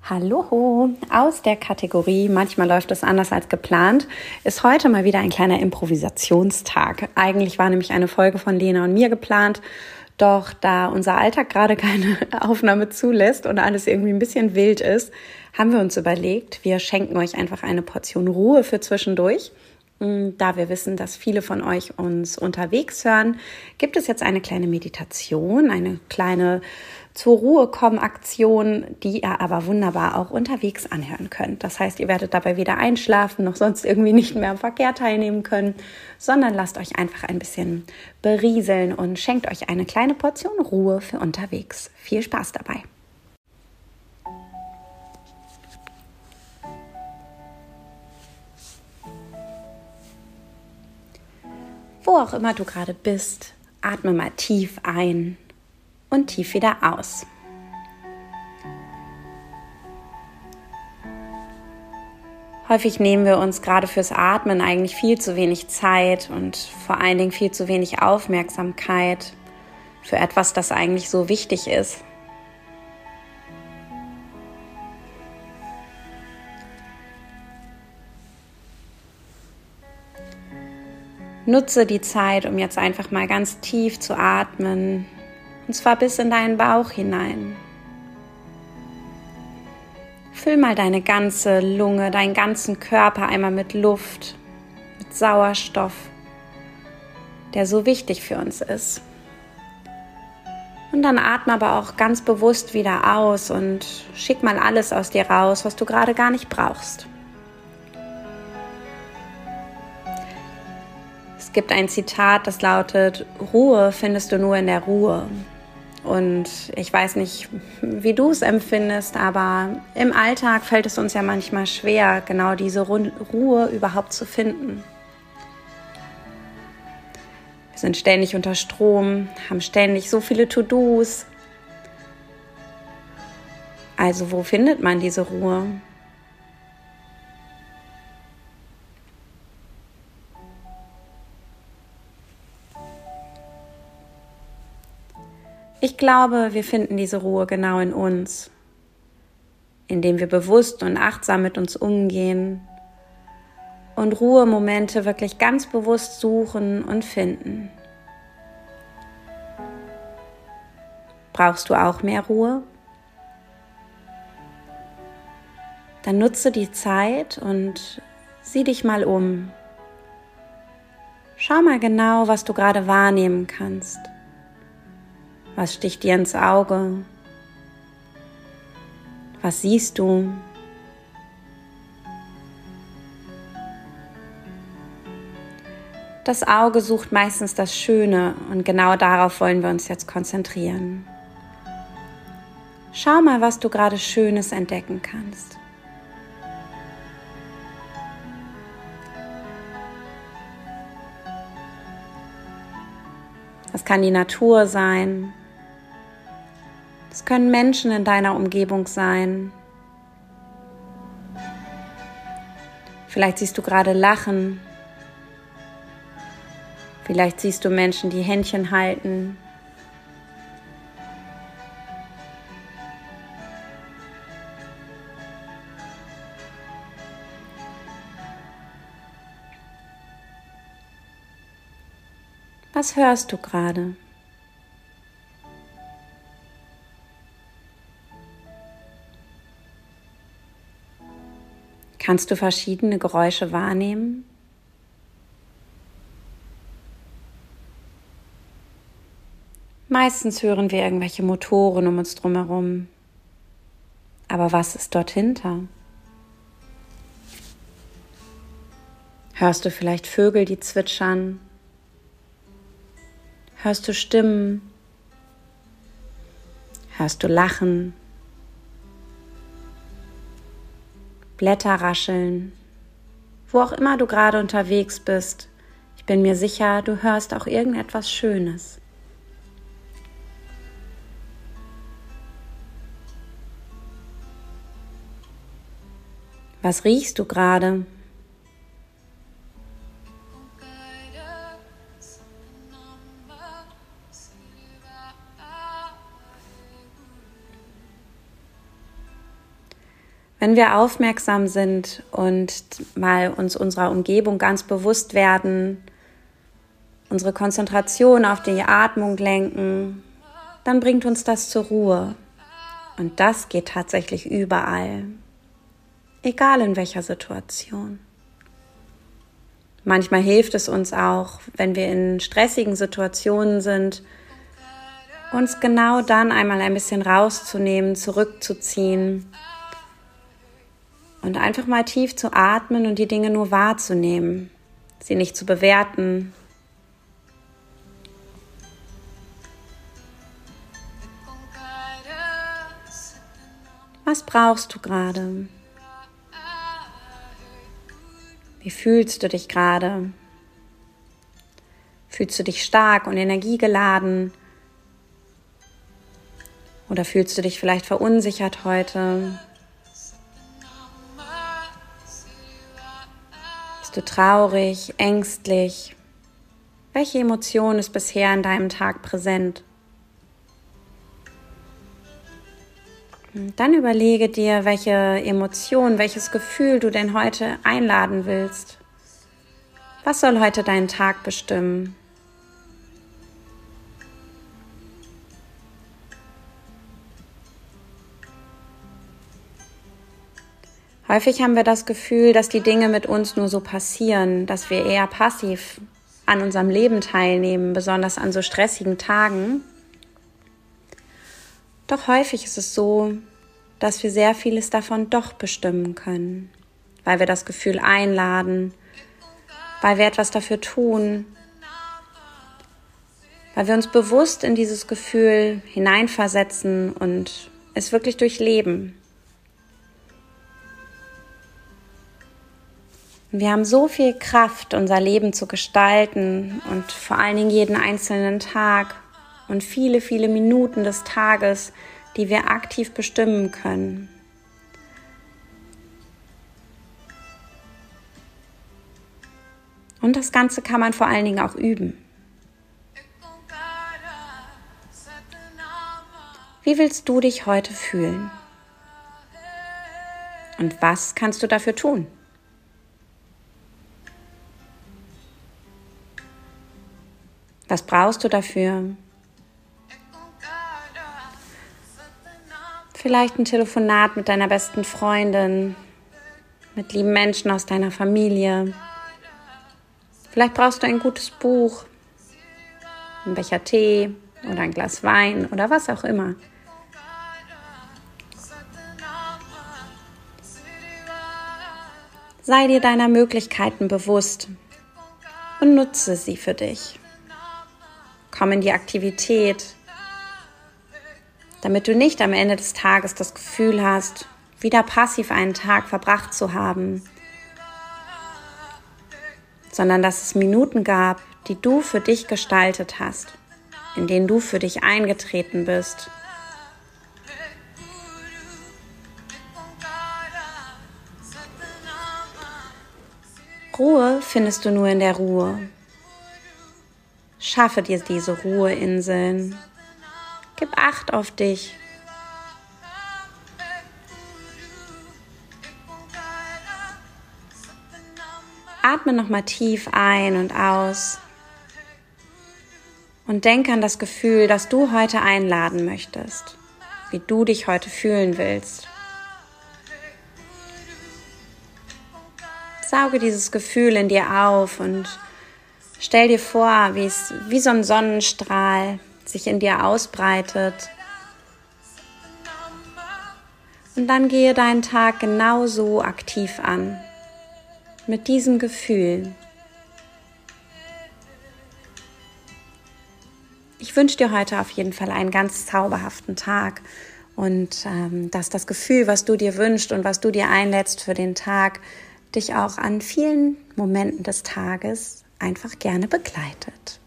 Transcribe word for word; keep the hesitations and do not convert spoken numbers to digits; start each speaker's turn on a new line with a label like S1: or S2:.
S1: Hallo, aus der Kategorie Manchmal läuft es anders als geplant ist heute mal wieder ein kleiner Improvisationstag. Eigentlich war nämlich eine Folge von Lena und mir geplant, doch da unser Alltag gerade keine Aufnahme zulässt und alles irgendwie ein bisschen wild ist, haben wir uns überlegt, wir schenken euch einfach eine Portion Ruhe für zwischendurch. Da wir wissen, dass viele von euch uns unterwegs hören, gibt es jetzt eine kleine Meditation, eine kleine zur Ruhe kommen Aktion, die ihr aber wunderbar auch unterwegs anhören könnt. Das heißt, ihr werdet dabei weder einschlafen noch sonst irgendwie nicht mehr am Verkehr teilnehmen können, sondern lasst euch einfach ein bisschen berieseln und schenkt euch eine kleine Portion Ruhe für unterwegs. Viel Spaß dabei! Wo auch immer du gerade bist, atme mal tief ein und tief wieder aus. Häufig nehmen wir uns gerade fürs Atmen eigentlich viel zu wenig Zeit und vor allen Dingen viel zu wenig Aufmerksamkeit für etwas, das eigentlich so wichtig ist. Nutze die Zeit, um jetzt einfach mal ganz tief zu atmen, und zwar bis in deinen Bauch hinein. Füll mal deine ganze Lunge, deinen ganzen Körper einmal mit Luft, mit Sauerstoff, der so wichtig für uns ist. Und dann atme aber auch ganz bewusst wieder aus und schick mal alles aus dir raus, was du gerade gar nicht brauchst. Es gibt ein Zitat, das lautet: Ruhe findest du nur in der Ruhe. Und ich weiß nicht, wie du es empfindest, aber im Alltag fällt es uns ja manchmal schwer, genau diese Ruhe überhaupt zu finden. Wir sind ständig unter Strom, haben ständig so viele To-Dos. Also wo findet man diese Ruhe? Ich glaube, wir finden diese Ruhe genau in uns, indem wir bewusst und achtsam mit uns umgehen und Ruhemomente wirklich ganz bewusst suchen und finden. Brauchst du auch mehr Ruhe? Dann nutze die Zeit und sieh dich mal um. Schau mal genau, was du gerade wahrnehmen kannst. Was sticht dir ins Auge? Was siehst du? Das Auge sucht meistens das Schöne und genau darauf wollen wir uns jetzt konzentrieren. Schau mal, was du gerade Schönes entdecken kannst. Das kann die Natur sein. Es können Menschen in deiner Umgebung sein. Vielleicht siehst du gerade Lachen. Vielleicht siehst du Menschen, die Händchen halten. Was hörst du gerade? Kannst du verschiedene Geräusche wahrnehmen? Meistens hören wir irgendwelche Motoren um uns drumherum. Aber was ist dort hinter? Hörst du vielleicht Vögel, die zwitschern? Hörst du Stimmen? Hörst du Lachen? Blätter rascheln? Wo auch immer du gerade unterwegs bist, ich bin mir sicher, du hörst auch irgendetwas Schönes. Was riechst du gerade? Wenn wir aufmerksam sind und mal uns unserer Umgebung ganz bewusst werden, unsere Konzentration auf die Atmung lenken, dann bringt uns das zur Ruhe. Und das geht tatsächlich überall, egal in welcher Situation. Manchmal hilft es uns auch, wenn wir in stressigen Situationen sind, uns genau dann einmal ein bisschen rauszunehmen, zurückzuziehen und einfach mal tief zu atmen und die Dinge nur wahrzunehmen, sie nicht zu bewerten. Was brauchst du gerade? Wie fühlst du dich gerade? Fühlst du dich stark und energiegeladen? Oder fühlst du dich vielleicht verunsichert heute? Bist du traurig, ängstlich? Welche Emotion ist bisher in deinem Tag präsent? Dann überlege dir, welche Emotion, welches Gefühl du denn heute einladen willst. Was soll heute deinen Tag bestimmen? Häufig haben wir das Gefühl, dass die Dinge mit uns nur so passieren, dass wir eher passiv an unserem Leben teilnehmen, besonders an so stressigen Tagen. Doch häufig ist es so, dass wir sehr vieles davon doch bestimmen können, weil wir das Gefühl einladen, weil wir etwas dafür tun, weil wir uns bewusst in dieses Gefühl hineinversetzen und es wirklich durchleben. Wir haben so viel Kraft, unser Leben zu gestalten und vor allen Dingen jeden einzelnen Tag und viele, viele Minuten des Tages, die wir aktiv bestimmen können. Und das Ganze kann man vor allen Dingen auch üben. Wie willst du dich heute fühlen? Und was kannst du dafür tun? Was brauchst du dafür? Vielleicht ein Telefonat mit deiner besten Freundin, mit lieben Menschen aus deiner Familie. Vielleicht brauchst du ein gutes Buch, ein Becher Tee oder ein Glas Wein oder was auch immer. Sei dir deiner Möglichkeiten bewusst und nutze sie für dich. Komm in die Aktivität, damit du nicht am Ende des Tages das Gefühl hast, wieder passiv einen Tag verbracht zu haben, sondern dass es Minuten gab, die du für dich gestaltet hast, in denen du für dich eingetreten bist. Ruhe findest du nur in der Ruhe. Schaffe dir diese Ruheinseln. Gib Acht auf dich. Atme nochmal tief ein und aus. Und denk an das Gefühl, das du heute einladen möchtest. Wie du dich heute fühlen willst. Sauge dieses Gefühl in dir auf und stell dir vor, wie es wie so ein Sonnenstrahl sich in dir ausbreitet. Und dann gehe deinen Tag genauso aktiv an, mit diesem Gefühl. Ich wünsche dir heute auf jeden Fall einen ganz zauberhaften Tag und ähm, dass das Gefühl, was du dir wünschst und was du dir einlädst für den Tag, dich auch an vielen Momenten des Tages einfach gerne begleitet.